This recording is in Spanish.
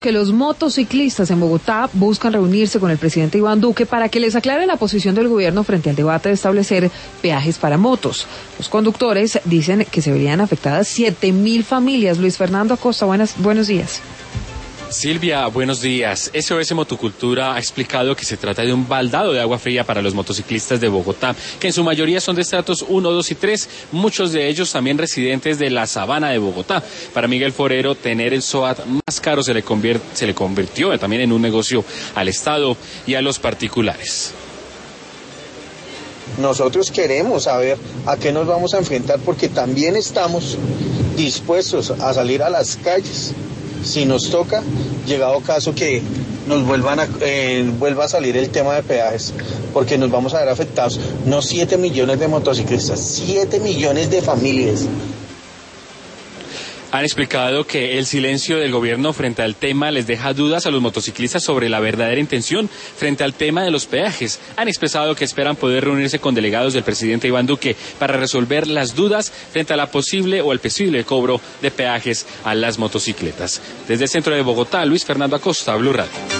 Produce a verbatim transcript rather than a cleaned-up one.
Que los motociclistas en Bogotá buscan reunirse con el presidente Iván Duque para que les aclare la posición del gobierno frente al debate de establecer peajes para motos. Los conductores dicen que se verían afectadas siete mil familias. Luis Fernando Acosta, buenas, buenos días. Silvia, buenos días. S O S Motocultura ha explicado que se trata de un baldado de agua fría para los motociclistas de Bogotá, que en su mayoría son de estratos uno, dos y tres, muchos de ellos también residentes de la Sabana de Bogotá. Para Miguel Forero, tener el SOAT más caro se le, convier- se le convirtió también en un negocio al Estado y a los particulares. Nosotros queremos saber a qué nos vamos a enfrentar porque también estamos dispuestos a salir a las calles. Si nos toca, llegado caso que nos vuelvan a, eh, vuelva a salir el tema de peajes, porque nos vamos a ver afectados, no siete millones de motociclistas, siete millones de familias. Han explicado que el silencio del gobierno frente al tema les deja dudas a los motociclistas sobre la verdadera intención frente al tema de los peajes. Han expresado que esperan poder reunirse con delegados del presidente Iván Duque para resolver las dudas frente a la posible o el posible cobro de peajes a las motocicletas. Desde el centro de Bogotá, Luis Fernando Acosta, Blue Radio.